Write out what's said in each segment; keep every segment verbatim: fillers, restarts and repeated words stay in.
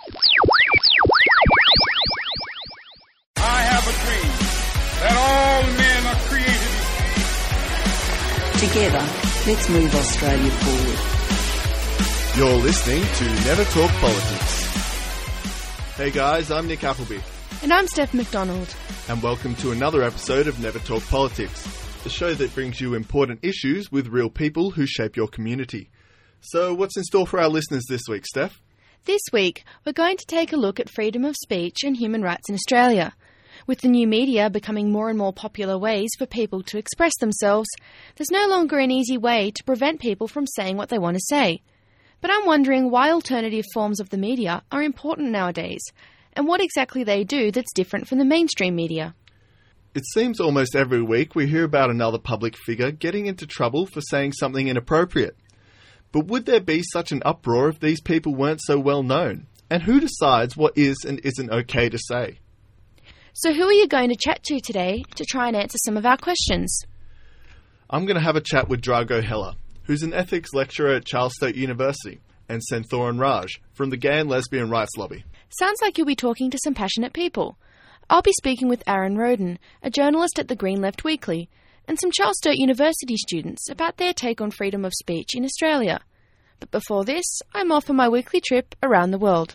I have a dream that all men are created equal. Together, let's move Australia forward. You're listening to Never Talk Politics. Hey guys, I'm Nick Appleby. And I'm Steph McDonald. And welcome to another episode of Never Talk Politics, the show that brings you important issues with real people who shape your community. So what's in store for our listeners this week, Steph? This week, we're going to take a look at freedom of speech and human rights in Australia. With the new media becoming more and more popular ways for people to express themselves, there's no longer an easy way to prevent people from saying what they want to say. But I'm wondering why alternative forms of the media are important nowadays, and what exactly they do that's different from the mainstream media. It seems almost every week we hear about another public figure getting into trouble for saying something inappropriate. But would there be such an uproar if these people weren't so well known? And who decides what is and isn't okay to say? So who are you going to chat to today to try and answer some of our questions? I'm going to have a chat with Drago Heller, who's an ethics lecturer at Charles Sturt University, and Senthoran Raj from the Gay and Lesbian Rights Lobby. Sounds like you'll be talking to some passionate people. I'll be speaking with Aaron Roden, a journalist at the Green Left Weekly, and some Charles Sturt University students about their take on freedom of speech in Australia. But before this, I'm off on my weekly trip around the world.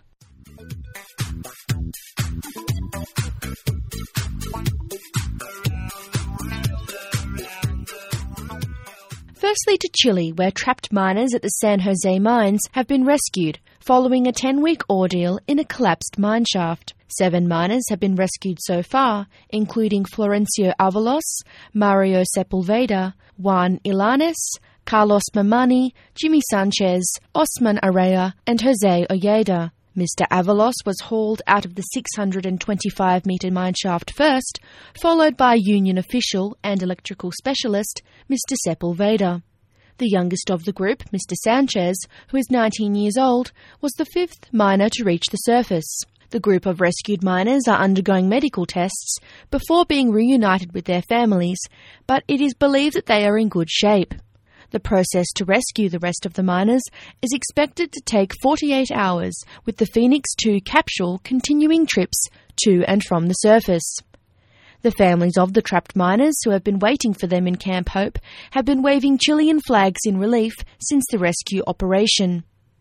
Firstly to Chile, where trapped miners at the San Jose mines have been rescued following a ten-week ordeal in a collapsed mine shaft. Seven miners have been rescued so far, including Florencio Avalos, Mario Sepulveda, Juan Ilanes, Carlos Mamani, Jimmy Sanchez, Osman Araya, and Jose Ojeda. Mister Avalos was hauled out of the six hundred twenty-five metre mine shaft first, followed by union official and electrical specialist Mister Sepulveda. The youngest of the group, Mister Sanchez, who is nineteen years old, was the fifth miner to reach the surface. The group of rescued miners are undergoing medical tests before being reunited with their families, but it is believed that they are in good shape. The process to rescue the rest of the miners is expected to take forty-eight hours, with the Phoenix two capsule continuing trips to and from the surface. The families of the trapped miners who have been waiting for them in Camp Hope have been waving Chilean flags in relief since the rescue operation.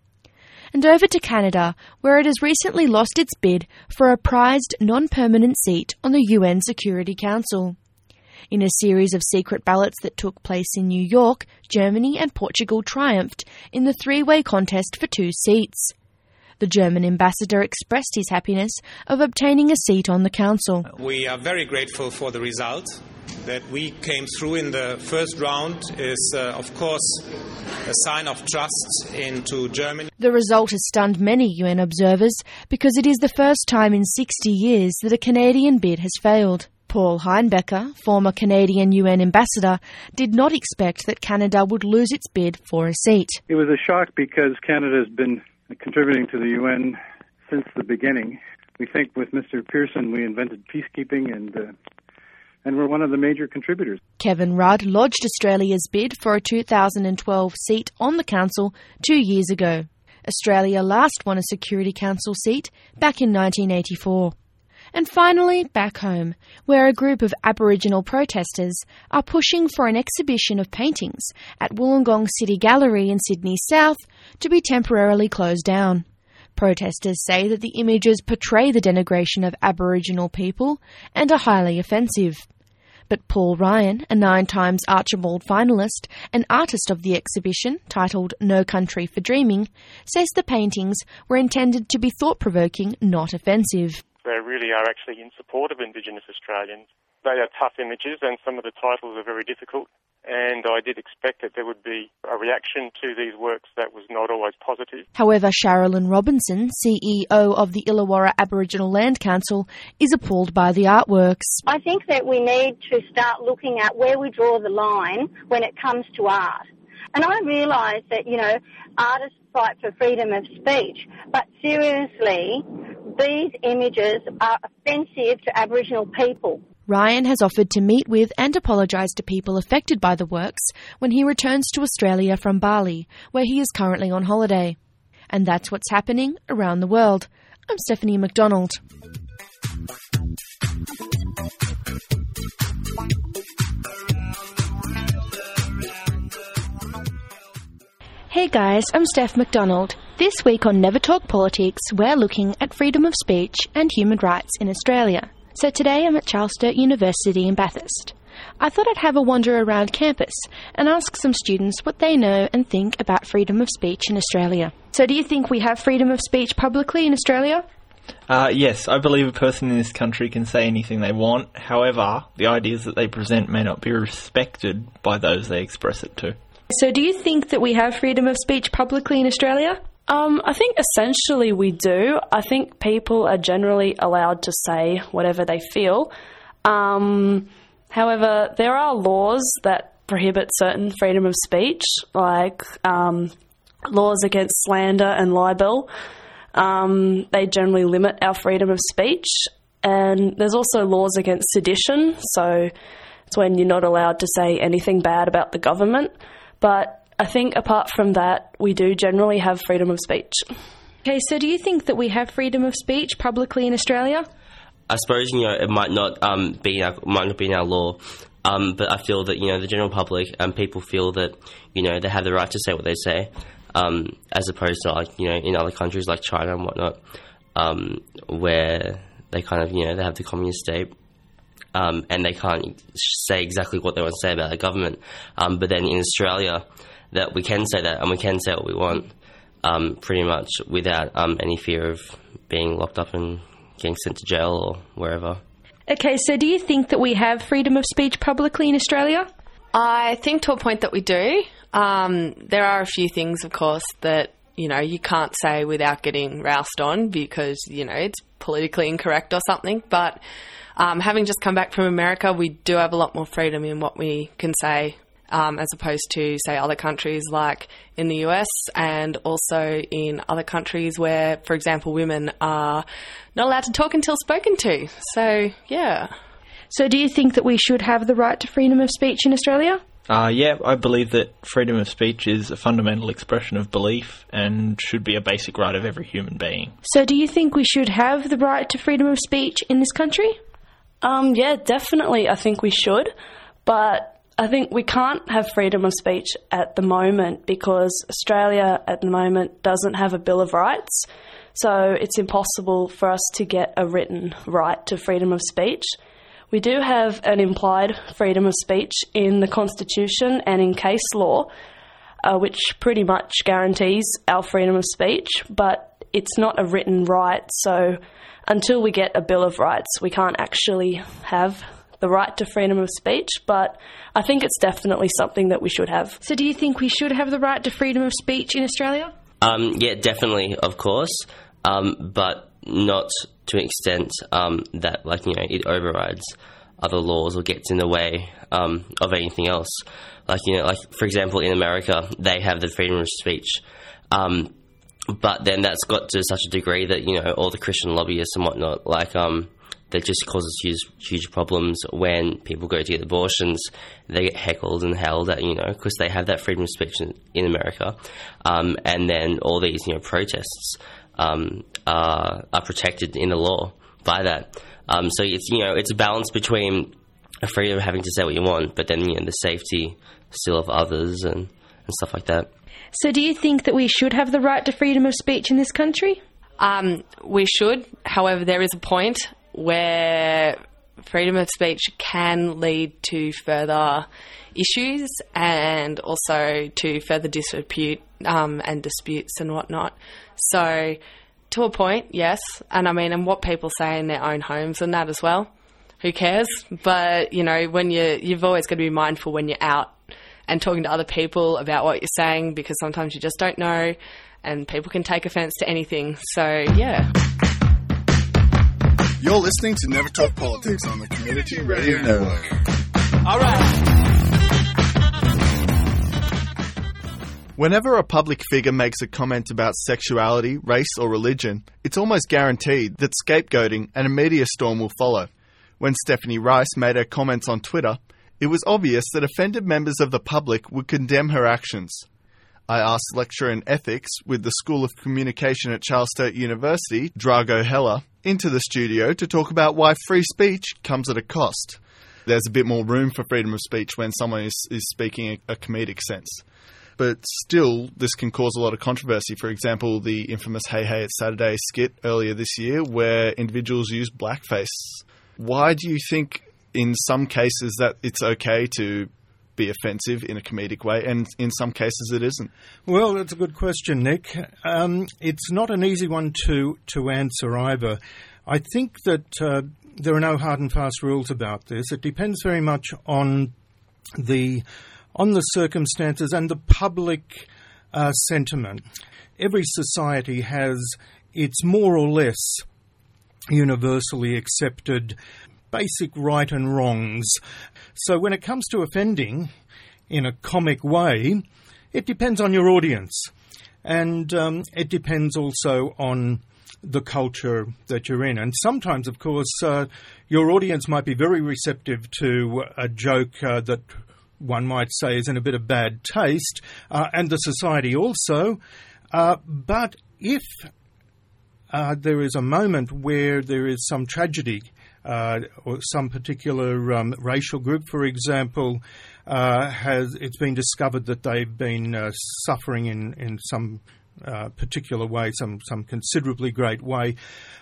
And over to Canada, where it has recently lost its bid for a prized non-permanent seat on the U N Security Council. In a series of secret ballots that took place in New York, Germany and Portugal triumphed in the three-way contest for two seats. The German ambassador expressed his happiness of obtaining a seat on the council. We are very grateful for the result. That we came through in the first round is, uh, of course, a sign of trust into Germany. The result has stunned many U N observers because it is the first time in sixty years that a Canadian bid has failed. Paul Heinbecker, former Canadian U N ambassador, did not expect that Canada would lose its bid for a seat. It was a shock because Canada has been contributing to the U N since the beginning. We think with Mister Pearson we invented peacekeeping and uh, and we're one of the major contributors. Kevin Rudd lodged Australia's bid for a two thousand twelve seat on the council two years ago. Australia last won a Security Council seat back in nineteen eighty-four. And finally, back home, where a group of Aboriginal protesters are pushing for an exhibition of paintings at Wollongong City Gallery in Sydney South to be temporarily closed down. Protesters say that the images portray the denigration of Aboriginal people and are highly offensive. But Paul Ryan, a nine times Archibald finalist and artist of the exhibition, titled No Country for Dreaming, says the paintings were intended to be thought-provoking, not offensive. They really are actually in support of Indigenous Australians. They are tough images and some of the titles are very difficult, and I did expect that there would be a reaction to these works that was not always positive. However, Sherilyn Robinson, C E O of the Illawarra Aboriginal Land Council, is appalled by the artworks. I think that we need to start looking at where we draw the line when it comes to art. And I realise that, you know, artists fight for freedom of speech, but seriously, these images are offensive to Aboriginal people. Ryan has offered to meet with and apologise to people affected by the works when he returns to Australia from Bali, where he is currently on holiday. And that's what's happening around the world. I'm Stephanie McDonald. Hey guys, I'm Steph McDonald. This week on Never Talk Politics, we're looking at freedom of speech and human rights in Australia. So today I'm at Charles Sturt University in Bathurst. I thought I'd have a wander around campus and ask some students what they know and think about freedom of speech in Australia. So do you think we have freedom of speech publicly in Australia? Uh, yes, I believe a person in this country can say anything they want. However, the ideas that they present may not be respected by those they express it to. So do you think that we have freedom of speech publicly in Australia? Um, I think essentially we do. I think people are generally allowed to say whatever they feel. Um, however, there are laws that prohibit certain freedom of speech, like um, laws against slander and libel. Um, they generally limit our freedom of speech. And there's also laws against sedition, so it's when you're not allowed to say anything bad about the government. But I think apart from that, we do generally have freedom of speech. Okay, so do you think that we have freedom of speech publicly in Australia? I suppose, you know, it might not um, be in our, might not be in our law, um, but I feel that, you know, the general public and um, people feel that, you know, they have the right to say what they say, um, as opposed to, like, you know, in other countries like China and whatnot, um, where they kind of, you know, they have the communist state. Um, and they can't say exactly what they want to say about the government. Um, but then in Australia, that we can say that and we can say what we want, um, pretty much without um, any fear of being locked up and getting sent to jail or wherever. Okay, so do you think that we have freedom of speech publicly in Australia? I think to a point that we do. Um, there are a few things, of course, that, you know, you can't say without getting roused on because, you know, it's politically incorrect or something. But Um, having just come back from America, we do have a lot more freedom in what we can say um, as opposed to, say, other countries like in the U S and also in other countries where, for example, women are not allowed to talk until spoken to. So, yeah. So do you think that we should have the right to freedom of speech in Australia? Uh, yeah, I believe that freedom of speech is a fundamental expression of belief and should be a basic right of every human being. So do you think we should have the right to freedom of speech in this country? Um, yeah, definitely I think we should, but I think we can't have freedom of speech at the moment because Australia at the moment doesn't have a Bill of Rights, so it's impossible for us to get a written right to freedom of speech. We do have an implied freedom of speech in the Constitution and in case law, uh, which pretty much guarantees our freedom of speech, but it's not a written right, so until we get a Bill of Rights, we can't actually have the right to freedom of speech, but I think it's definitely something that we should have. So do you think we should have the right to freedom of speech in Australia? Um, yeah, definitely, of course, um, but not to an extent um, that, like, you know, it overrides other laws or gets in the way um, of anything else. Like, you know, like, for example, in America, they have the freedom of speech, um, but then that's got to such a degree that, you know, all the Christian lobbyists and whatnot, like, um, that just causes huge, huge problems when people go to get abortions. They get heckled and held at, you know, because they have that freedom of speech in, in America. Um, and then all these, you know, protests um, are, are protected in the law by that. Um, so it's, you know, it's a balance between a freedom of having to say what you want, but then, you know, the safety still of others and, and stuff like that. So do you think that we should have the right to freedom of speech in this country? Um, we should. However, there is a point where freedom of speech can lead to further issues and also to further disrepute um, and disputes and whatnot. So to a point, yes. And I mean, and what people say in their own homes and that as well. Who cares? But, you know, when you you've always got to be mindful when you're out and talking to other people about what you're saying, because sometimes you just don't know and people can take offence to anything. So, yeah. You're listening to Never Talk Politics on the Community Radio Network. All right. Whenever a public figure makes a comment about sexuality, race or religion, it's almost guaranteed that scapegoating and a media storm will follow. When Stephanie Rice made her comments on Twitter, it was obvious that offended members of the public would condemn her actions. I asked lecturer in ethics with the School of Communication at Charles Sturt University, Drago Heller, into the studio to talk about why free speech comes at a cost. There's a bit more room for freedom of speech when someone is, is speaking a, a comedic sense. But still, this can cause a lot of controversy. For example, the infamous Hey Hey It's Saturday skit earlier this year where individuals used blackface. Why do you think in some cases that it's okay to be offensive in a comedic way, and in some cases it isn't? Well, that's a good question, Nick. Um, it's not an easy one to, to answer either. I think that uh, there are no hard and fast rules about this. It depends very much on the on the circumstances and the public uh, sentiment. Every society has its more or less universally accepted basic right and wrongs. So when it comes to offending in a comic way, it depends on your audience. And um, it depends also on the culture that you're in. And sometimes, of course, uh, your audience might be very receptive to a joke uh, that one might say is in a bit of bad taste, uh, and the society also. Uh, but if uh, there is a moment where there is some tragedy, Uh, or some particular um, racial group, for example, uh, has it's been discovered that they've been uh, suffering in, in some uh, particular way, some, some considerably great way,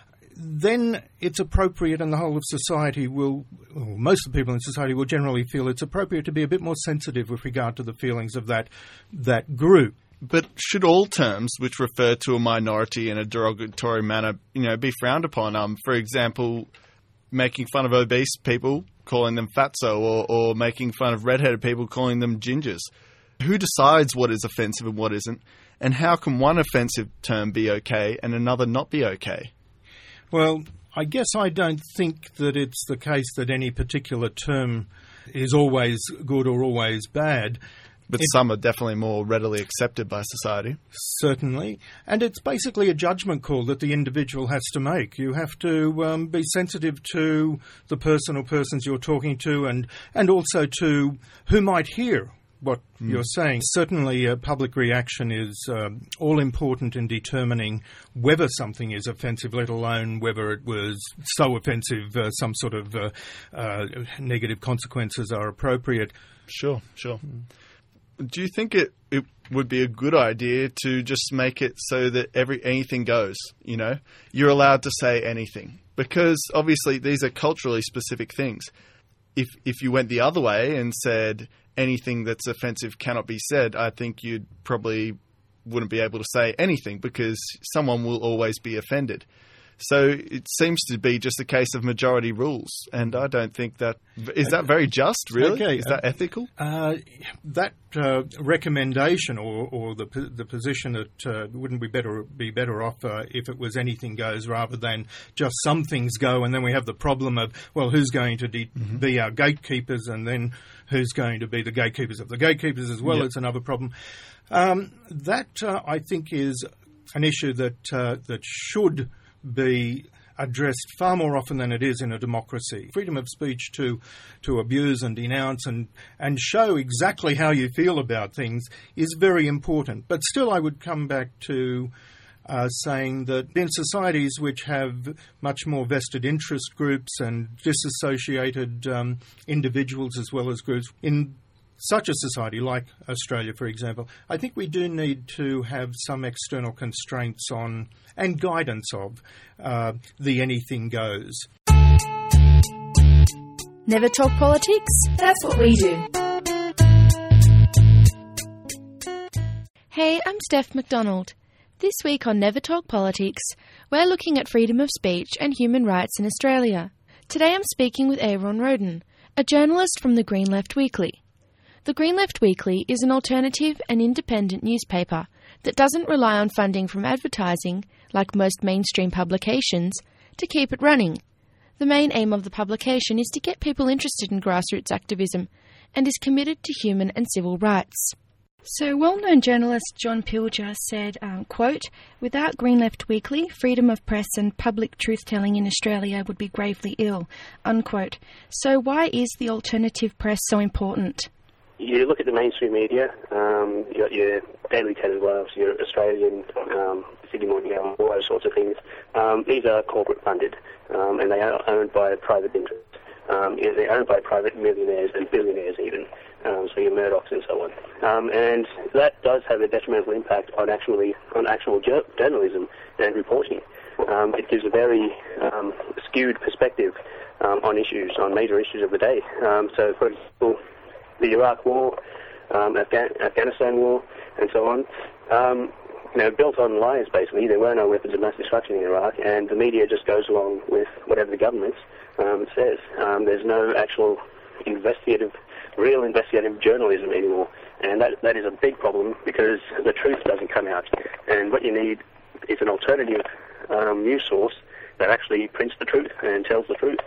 then it's appropriate, and the whole of society will, or most of the people in society will generally feel it's appropriate to be a bit more sensitive with regard to the feelings of that that group. But should all terms which refer to a minority in a derogatory manner, you know, be frowned upon? Um, for example, making fun of obese people, calling them fatso, or, or making fun of redheaded people, calling them gingers. Who decides what is offensive and what isn't? And how can one offensive term be okay and another not be okay? Well, I guess I don't think that it's the case that any particular term is always good or always bad. But it, some are definitely more readily accepted by society. Certainly. And it's basically a judgment call that the individual has to make. You have to um, be sensitive to the person or persons you're talking to, and, and also to who might hear what mm. you're saying. Certainly uh, public reaction is um, all important in determining whether something is offensive, let alone whether it was so offensive uh, some sort of uh, uh, negative consequences are appropriate. Sure, sure. Mm. Do you think it, it would be a good idea to just make it so that every anything goes, you know? You're allowed to say anything. Because obviously these are culturally specific things. If if you went the other way and said anything that's offensive cannot be said, I think you'd probably wouldn't be able to say anything because someone will always be offended. So it seems to be just a case of majority rules, and I don't think that... Is that very just, really? Okay. Is that ethical? Uh, that uh, recommendation or, or the the position that uh, wouldn't we better be better off uh, if it was anything goes rather than just some things go, and then we have the problem of, well, who's going to de- mm-hmm. be our gatekeepers, and then who's going to be the gatekeepers of the gatekeepers as well. Yep. It's another problem. Um, that, uh, I think, is an issue that uh, that should be addressed far more often than it is in a democracy. Freedom of speech to to abuse and denounce and, and show exactly how you feel about things is very important. But still I would come back to uh, saying that in societies which have much more vested interest groups and disassociated um, individuals as well as groups, in such a society like Australia, for example, I think we do need to have some external constraints on and guidance of uh, the anything goes. Never talk politics? That's what we do. Hey, I'm Steph McDonald. This week on Never Talk Politics, we're looking at freedom of speech and human rights in Australia. Today I'm speaking with Aaron Roden, a journalist from the Green Left Weekly. The Green Left Weekly is an alternative and independent newspaper that doesn't rely on funding from advertising, like most mainstream publications, to keep it running. The main aim of the publication is to get people interested in grassroots activism and is committed to human and civil rights. So well-known journalist John Pilger said, um, quote, "Without Green Left Weekly, freedom of press and public truth-telling in Australia would be gravely ill," unquote. So why is the alternative press so important? you look at the mainstream media, um, you got your Daily Telegraph, your Australian, um, Sydney Morning Herald, all those sorts of things. Um, these are corporate funded, um, and they are owned by private interests. Um, they're owned by private millionaires and billionaires even, um, so your Murdochs and so on. Um, and that does have a detrimental impact on actually on actual ju- journalism and reporting. Um, it gives a very um, skewed perspective um, on issues, on major issues of the day. Um, so, for example, the Iraq War, um, Afghan- Afghanistan War, and so on. Um, you know, built on lies, basically. There were no weapons of mass destruction in Iraq, and the media just goes along with whatever the government um, says. Um, there's no actual investigative, real investigative journalism anymore, and that that is a big problem because the truth doesn't come out. And what you need is an alternative um, news source that actually prints the truth and tells the truth.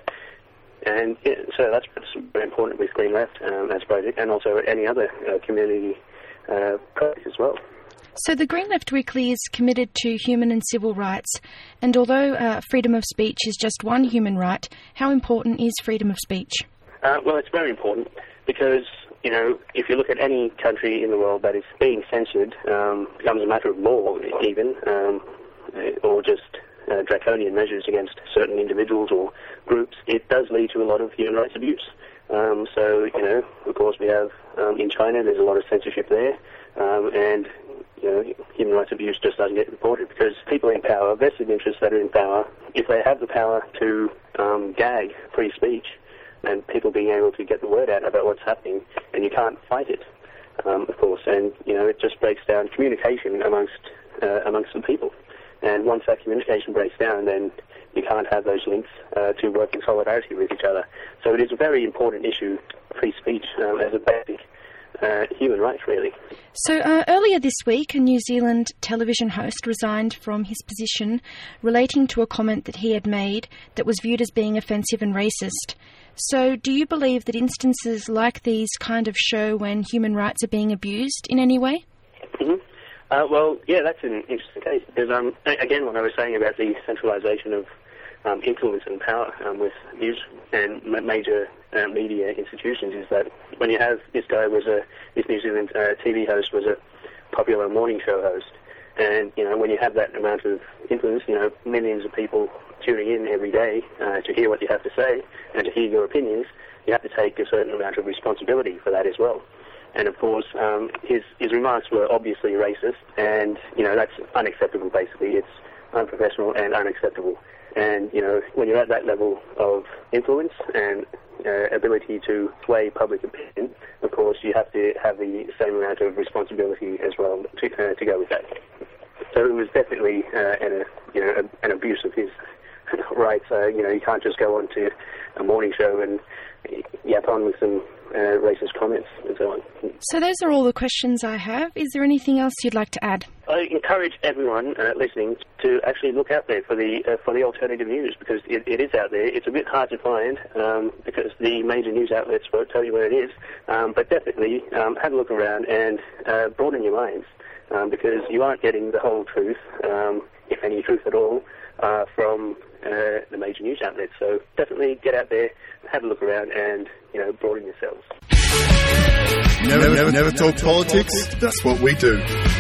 And yeah, so that's very important with Green Left um, as a project, and also any other uh, community uh, project as well. So the Green Left Weekly is committed to human and civil rights, and although uh, freedom of speech is just one human right, how important is freedom of speech? Uh, well, it's very important because, you know, if you look at any country in the world that is being censored, um, becomes a matter of law even, um, or just uh, draconian measures against certain individuals or groups, it does lead to a lot of human rights abuse. Um, so, you know, of course we have, um, in China, there's a lot of censorship there, um, and you know, human rights abuse just doesn't get reported because people in power, vested interests that are in power, if they have the power to um, gag free speech and people being able to get the word out about what's happening, and you can't fight it, um, of course, and, you know, it just breaks down communication amongst uh, amongst the people. And once that communication breaks down, then you can't have those links uh, to work in solidarity with each other. So it is a very important issue, free speech, um, as a basic Uh, human rights, really. So uh, earlier this week, a New Zealand television host resigned from his position relating to a comment that he had made that was viewed as being offensive and racist. So do you believe that instances like these kind of show when human rights are being abused in any way? Mm-hmm. Uh, well, yeah, that's an interesting case because, um, again, what I was saying about the centralisation of um, influence and power um, with news and major uh, media institutions is that when you have this guy was a this New Zealand uh, T V host was a popular morning show host, and you know when you have that amount of influence, you know millions of people tuning in every day uh, to hear what you have to say and to hear your opinions, you have to take a certain amount of responsibility for that as well. And of course, um, his his remarks were obviously racist, and you know that's unacceptable. Basically, it's unprofessional and unacceptable. And, you know, when you're at that level of influence and uh, ability to sway public opinion, of course, you have to have the same amount of responsibility as well to, uh, to go with that. So it was definitely uh, an, you know, an abuse of his rights. Uh, you know, you can't just go on to a morning show and yap on with some uh, racist comments and so on. So those are all the questions I have. Is there anything else you'd like to add? I encourage everyone uh, listening to actually look out there for the uh, for the alternative news because it, it is out there. It's a bit hard to find um, because the major news outlets won't tell you where it is. Um, but definitely um, have a look around and uh, broaden your minds um, because you aren't getting the whole truth, um, if any truth at all, uh, from uh, the major news outlets. So definitely get out there, have a look around, and you know broaden yourselves. Never, never, never talk politics. That's what we do.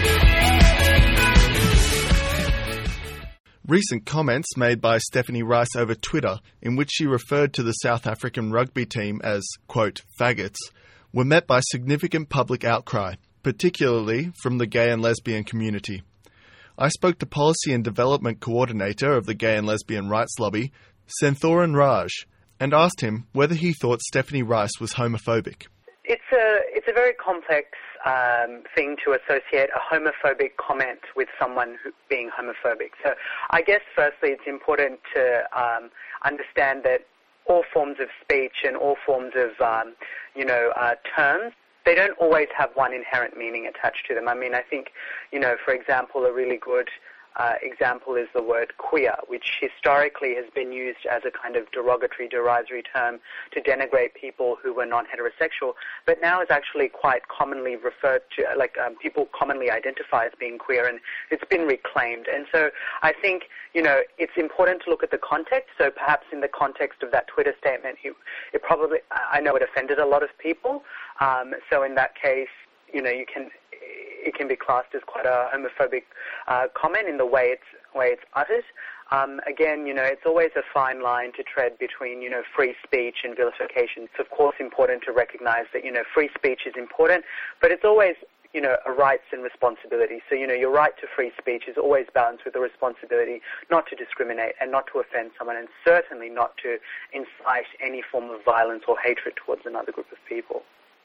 Recent comments made by Stephanie Rice over Twitter, in which she referred to the South African rugby team as, quote, faggots, were met by significant public outcry, particularly from the gay and lesbian community. I spoke to Policy and Development Coordinator of the Gay and Lesbian Rights Lobby, Senthoran Raj, and asked him whether he thought Stephanie Rice was homophobic. It's a, it's a very complex um, thing to associate a homophobic comment with someone who, being homophobic. So I guess firstly it's important to um, understand that all forms of speech and all forms of, um, you know, uh, terms, they don't always have one inherent meaning attached to them. I mean, I think, you know, for example, a really good Uh, example is the word queer, which historically has been used as a kind of derogatory, derisory term to denigrate people who were non-heterosexual, but now is actually quite commonly referred to, like um, people commonly identify as being queer, and it's been reclaimed. And so I think, you know, it's important to look at the context. So perhaps in the context of that Twitter statement, it, it probably, I know it offended a lot of people, Um, so in that case, you know, you can it can be classed as quite a homophobic uh, comment in the way it's way it's uttered. Um, again, you know, it's always a fine line to tread between, you know, free speech and vilification. It's of course important to recognise that, you know, free speech is important, but it's always, you know, a rights and responsibility. So, you know, your right to free speech is always balanced with the responsibility not to discriminate and not to offend someone, and certainly not to incite any form of violence or hatred towards another group of people.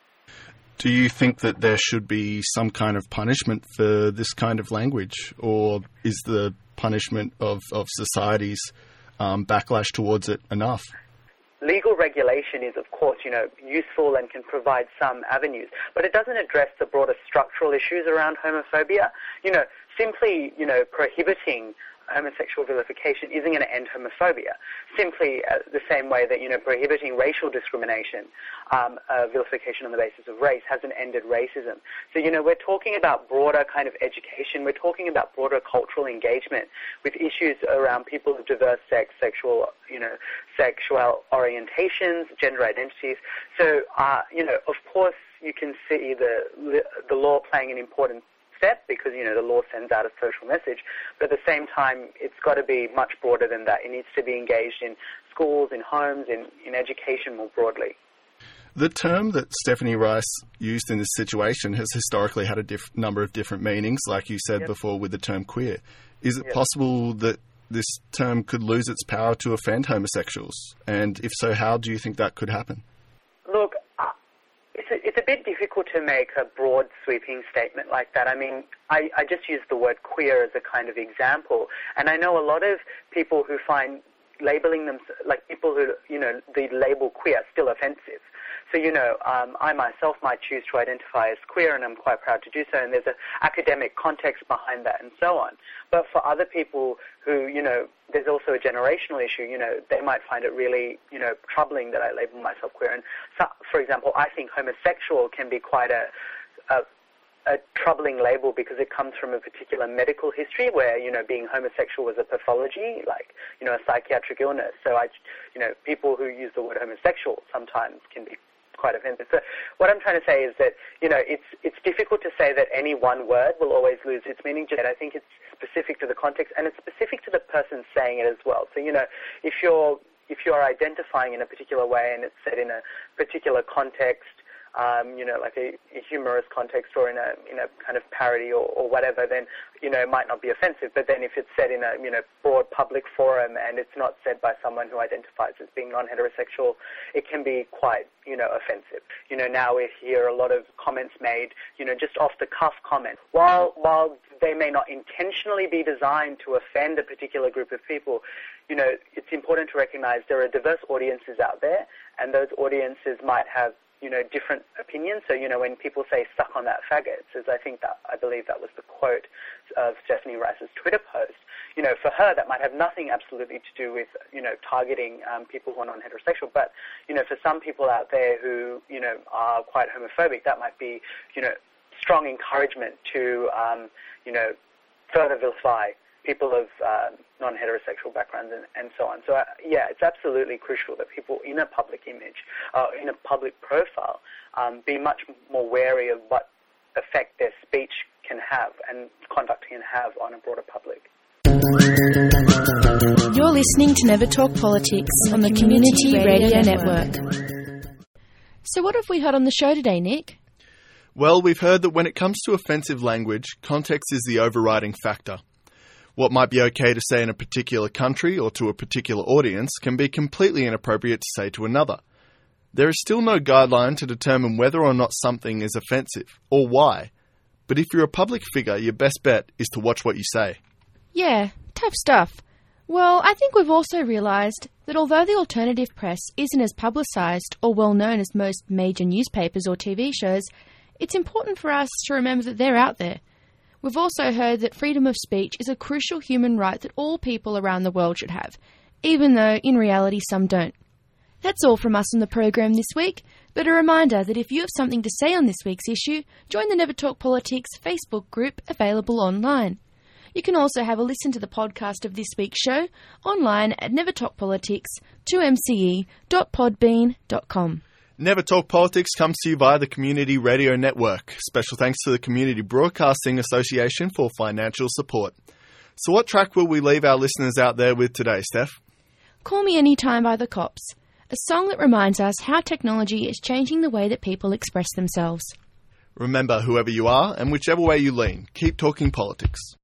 Do you think that there should be some kind of punishment for this kind of language, or is the punishment of, of society's um, backlash towards it enough? Legal regulation is, of course, you know, useful and can provide some avenues, but it doesn't address the broader structural issues around homophobia. You know, simply, you know, prohibiting homosexual vilification isn't going to end homophobia. Simply uh, the same way that, you know, prohibiting racial discrimination, um, uh, vilification on the basis of race hasn't ended racism. So, you know, we're talking about broader kind of education. We're talking about broader cultural engagement with issues around people of diverse sex, sexual, you know, sexual orientations, gender identities. So, uh, you know, of course you can see the the law playing an important step because, you know, the law sends out a social message, but at the same time it's got to be much broader than that. It needs to be engaged in schools, in homes, in, in education more broadly. The term that Stephanie Rice used in this situation has historically had a diff- number of different meanings, like you said yep. before with the term queer. Is it yep. possible that this term could lose its power to offend homosexuals? And if so, how do you think that could happen? Look, It's a, it's a bit difficult to make a broad, sweeping statement like that. I mean, I, I just use the word queer as a kind of example, and I know a lot of people who find labeling them, like people who, you know, the label queer still offensive. So, you know, um, I myself might choose to identify as queer, and I'm quite proud to do so, and there's an academic context behind that and so on. But for other people who, you know, there's also a generational issue, you know, they might find it really, you know, troubling that I label myself queer. And so, for example, I think homosexual can be quite a, a a troubling label because it comes from a particular medical history where, you know, being homosexual was a pathology, like, you know, a psychiatric illness. So, I, you know, people who use the word homosexual sometimes can be quite offensive. So what I'm trying to say is that, you know, it's it's difficult to say that any one word will always lose its meaning. I think it's specific to the context, and it's specific to the person saying it as well. So, you know, if you're if you're identifying in a particular way and it's said in a particular context, Um, you know, like a, a humorous context or in a in a kind of parody or, or whatever, then, you know, it might not be offensive. But then if it's said in a, you know, broad public forum and it's not said by someone who identifies as being non-heterosexual, it can be quite, you know, offensive. You know, now we hear a lot of comments made, you know, just off-the-cuff comments. While, while they may not intentionally be designed to offend a particular group of people, you know, it's important to recognize there are diverse audiences out there, and those audiences might have, you know, different opinions. So, you know, when people say "suck on that faggot," as I think that, I believe that was the quote of Stephanie Rice's Twitter post, you know, for her that might have nothing absolutely to do with, you know, targeting um, people who are non-heterosexual. But, you know, for some people out there who, you know, are quite homophobic, that might be, you know, strong encouragement to, um, you know, further vilify people of uh, non-heterosexual backgrounds and, and so on. So, uh, yeah, it's absolutely crucial that people in a public image, uh, in a public profile, um, be much more wary of what effect their speech can have and conduct can have on a broader public. You're listening to Never Talk Politics on the Community Radio Network. So what have we heard on the show today, Nick? Well, we've heard that when it comes to offensive language, context is the overriding factor. What might be okay to say in a particular country or to a particular audience can be completely inappropriate to say to another. There is still no guideline to determine whether or not something is offensive, or why. But if you're a public figure, your best bet is to watch what you say. Yeah, tough stuff. Well, I think we've also realised that although the alternative press isn't as publicised or well known as most major newspapers or T V shows, it's important for us to remember that they're out there. We've also heard that freedom of speech is a crucial human right that all people around the world should have, even though in reality some don't. That's all from us on the program this week, but a reminder that if you have something to say on this week's issue, join the Never Talk Politics Facebook group available online. You can also have a listen to the podcast of this week's show online at never talk politics two m c e dot podbean dot com. Never Talk Politics comes to you via the Community Radio Network. Special thanks to the Community Broadcasting Association for financial support. So what track will we leave our listeners out there with today, Steph? Call Me Anytime by The Cops, a song that reminds us how technology is changing the way that people express themselves. Remember, whoever you are and whichever way you lean, keep talking politics.